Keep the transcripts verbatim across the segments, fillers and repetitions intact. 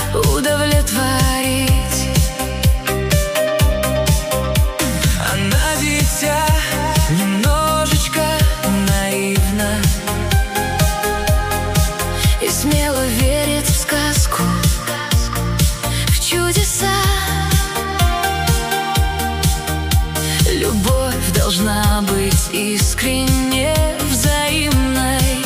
удовлетворить. Она дитя, немножечко наивна и смело верит в сказку, в чудеса. Любовь должна быть искренне взаимной,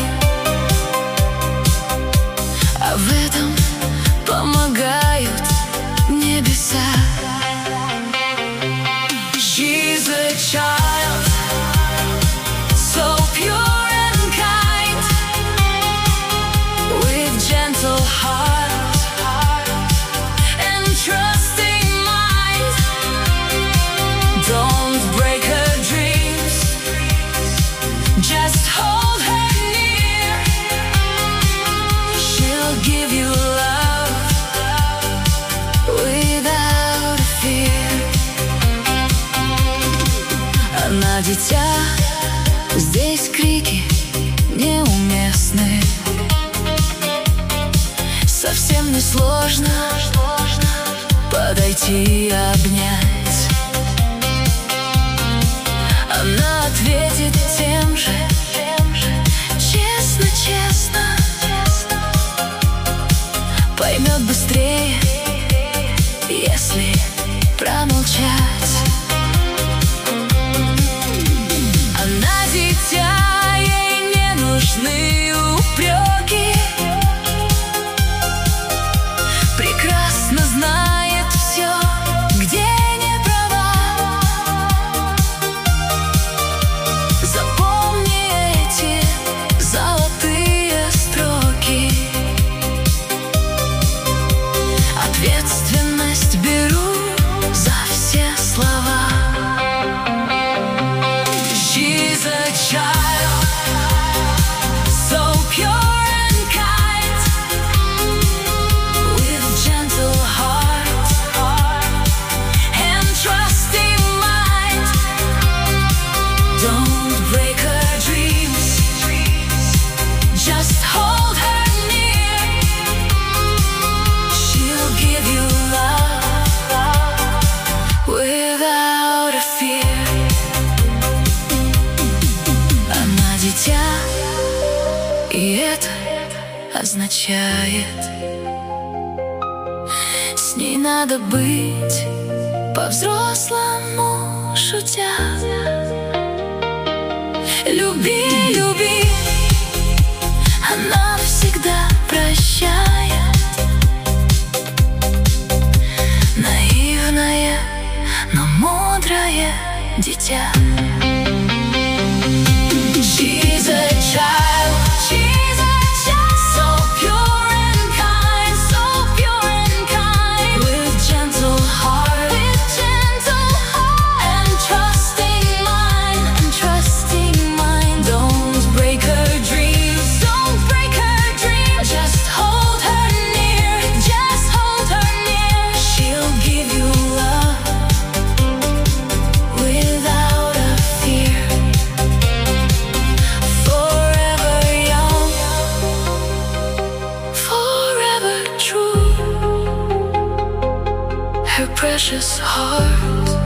а в этом помогают небеса. She's a child, so pure and kind, with gentle heart and trusting mind. Don't break her dreams, just hold her near. She'll give you love without a fear. Она дитя, здесь крики неуместны. Совсем не сложно подойти и обнять. Она ответит тем же, честно-честно, поймет быстрее, если промолчать. Она дитя, ей не нужны упреки, прекрасно знает все, где не права. Запомни эти золотые строки. Ответственность беру за все слова. She's a child, so pure and kind, with gentle heart and trusting mind. Don't break her dreams, just hold her near. She'll give you love without a fear. Она дитя, и это означает, с ней надо быть по-взрослому шутя. Люби, люби, она всегда прощает. Наивное, но мудрое дитя. She's a child, she's a child, so pure and kind, so pure and kind, with gentle heart, with gentle heart, and trusting mind, and trusting mind. Don't break her dreams, don't break her dreams, just hold her near, just hold her near. She'll give you love without a fear. Forever young, forever true, her precious heart